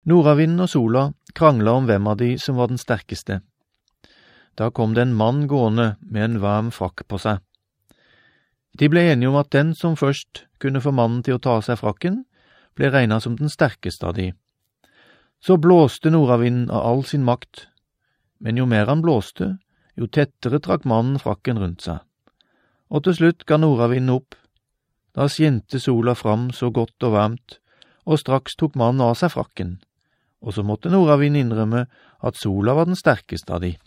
Nordavinden og sola kranglet om hvem av de som var den sterkeste. Da kom det en mann gående med en varm frakk på seg. De ble enige om at den som først kunne få mannen til å ta av seg frakken, ble regnet som den sterkeste av de. Så blåste nordavinden av all sin makt, men jo mer han blåste, jo tettere trakk mannen frakken rundt seg. Og til slutt ga nordavinden opp. Da skjente sola fram så godt og varmt, og straks tok mannen av seg frakken, og så måtte nordavinden innrømme at sola var den sterkeste av de.